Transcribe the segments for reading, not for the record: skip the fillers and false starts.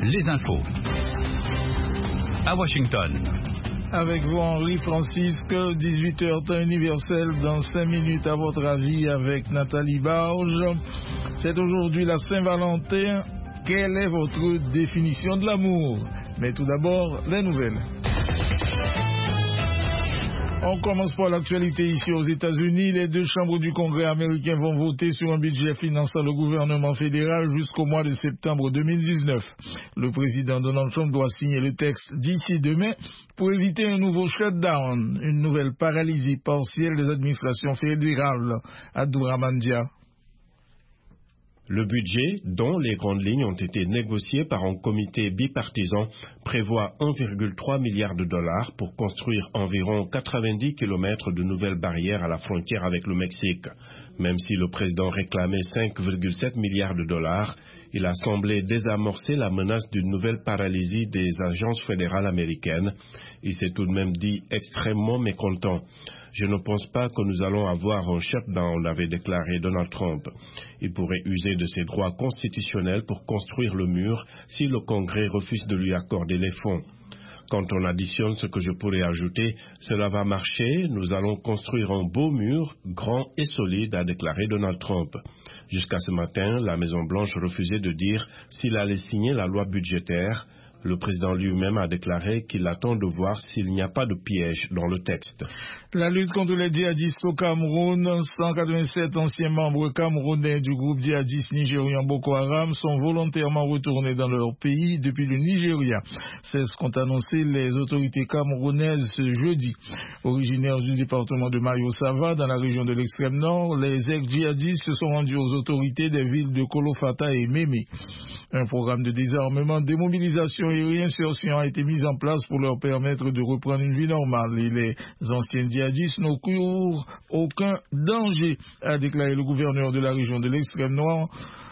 les infos. À Washington. Avec vous, Henri Francisque, 18h temps universel, dans 5 minutes à votre avis avec Nathalie Barge. C'est aujourd'hui la Saint-Valentin. Quelle est votre définition de l'amour? Mais tout d'abord, les nouvelles. On commence par l'actualité ici aux États-Unis. Les deux chambres du Congrès américain vont voter sur un budget finançant le gouvernement fédéral jusqu'au mois de septembre 2019. Le président Donald Trump doit signer le texte d'ici demain pour éviter un nouveau shutdown, une nouvelle paralysie partielle des administrations fédérales. Abdourahmane Dia. Le budget, dont les grandes lignes ont été négociées par un comité bipartisan, prévoit 1,3 milliard de dollars pour construire environ 90 kilomètres de nouvelles barrières à la frontière avec le Mexique. Même si le président réclamait 5,7 milliards de dollars, il a semblé désamorcer la menace d'une nouvelle paralysie des agences fédérales américaines. Il s'est tout de même dit extrêmement mécontent. Je ne pense pas que nous allons avoir un shutdown, avait déclaré Donald Trump. Il pourrait user de ses droits constitutionnels pour construire le mur si le Congrès refuse de lui accorder les fonds. Quand on additionne ce que je pourrais ajouter, cela va marcher, nous allons construire un beau mur, grand et solide, a déclaré Donald Trump. Jusqu'à ce matin, la Maison-Blanche refusait de dire s'il allait signer la loi budgétaire. Le président lui-même a déclaré qu'il attend de voir s'il n'y a pas de piège dans le texte. La lutte contre les djihadistes au Cameroun, 187 anciens membres camerounais du groupe djihadiste nigérian Boko Haram sont volontairement retournés dans leur pays depuis le Nigeria. C'est ce qu'ont annoncé les autorités camerounaises ce jeudi. Originaires du département de Mayo-Sava, dans la région de l'extrême nord, les ex-djihadistes se sont rendus aux autorités des villes de Kolofata et Mémé. Un programme de désarmement, démobilisation et réinsertion a été mis en place pour leur permettre de reprendre une vie normale. Et les anciens djihadistes n'encourent aucun danger, a déclaré le gouverneur de la région de l'extrême nord,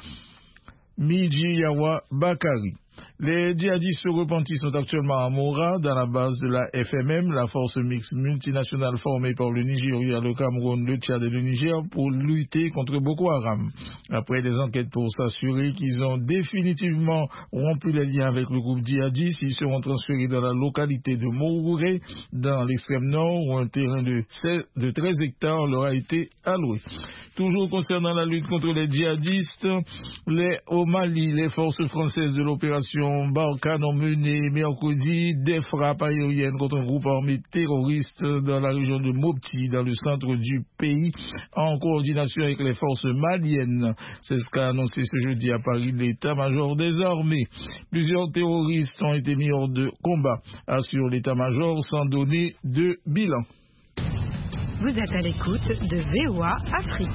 Mijiyawa Bakari. Les djihadistes repentis sont actuellement à Mora, dans la base de la FMM, la force mixte multinationale formée par le Nigeria, le Cameroun, le Tchad et le Niger pour lutter contre Boko Haram. Après des enquêtes pour s'assurer qu'ils ont définitivement rompu les liens avec le groupe djihadiste, ils seront transférés dans la localité de Mouré, dans l'extrême nord, où un terrain de 13 hectares leur a été alloué. Toujours concernant la lutte contre les djihadistes, au Mali, les forces françaises de l'opération Barkhane ont mené mercredi des frappes aériennes contre un groupe armé terroriste dans la région de Mopti, dans le centre du pays, en coordination avec les forces maliennes. C'est ce qu'a annoncé ce jeudi à Paris l'état-major des armées. Plusieurs terroristes ont été mis hors de combat, assure l'état-major sans donner de bilan. Vous êtes à l'écoute de VOA Afrique.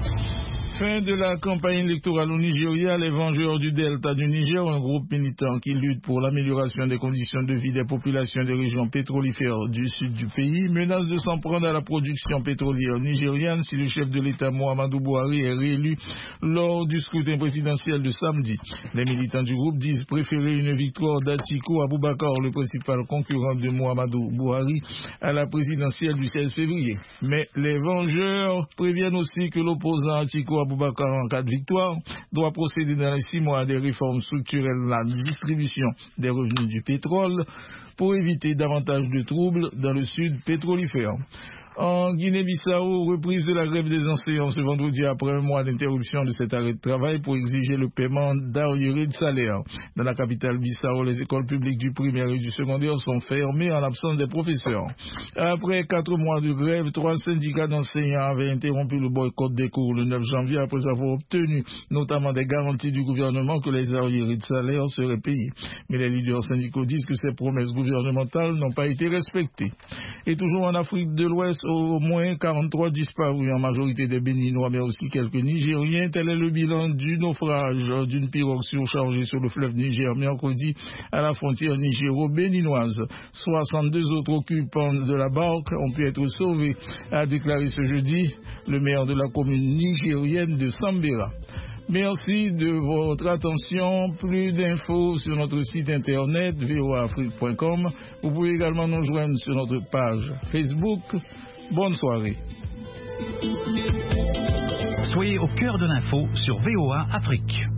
Fin de la campagne électorale au Nigeria, les Vengeurs du Delta du Niger, un groupe militant qui lutte pour l'amélioration des conditions de vie des populations des régions pétrolifères du sud du pays, menace de s'en prendre à la production pétrolière nigériane si le chef de l'État Muhammadu Buhari est réélu lors du scrutin présidentiel de samedi. Les militants du groupe disent préférer une victoire d'Atiku Abubakar, le principal concurrent de Muhammadu Buhari, à la présidentielle du 16 février. Mais les Vengeurs préviennent aussi que l'opposant Atiku Abubakar, en cas de victoire, doit procéder dans les 6 mois à des réformes structurelles dans la distribution des revenus du pétrole pour éviter davantage de troubles dans le sud pétrolifère. En Guinée-Bissau, reprise de la grève des enseignants ce vendredi après un mois d'interruption de cet arrêt de travail pour exiger le paiement d'arriérés de salaire. Dans la capitale Bissau, les écoles publiques du primaire et du secondaire sont fermées en l'absence des professeurs. Après 4 mois de grève, 3 syndicats d'enseignants avaient interrompu le boycott des cours le 9 janvier après avoir obtenu notamment des garanties du gouvernement que les arriérés de salaire seraient payés. Mais les leaders syndicaux disent que ces promesses gouvernementales n'ont pas été respectées. Et toujours en Afrique de l'Ouest, au moins 43 disparus, en majorité des Béninois, mais aussi quelques Nigériens. Tel est le bilan du naufrage d'une pirogue surchargée sur le fleuve Niger mercredi à la frontière nigéro-béninoise. 62 autres occupants de la barque ont pu être sauvés, a déclaré ce jeudi le maire de la commune nigérienne de Sambera. Merci de votre attention. Plus d'infos sur notre site internet voaafrique.com. Vous pouvez également nous joindre sur notre page Facebook. Bonne soirée. Soyez au cœur de l'info sur VOA Afrique.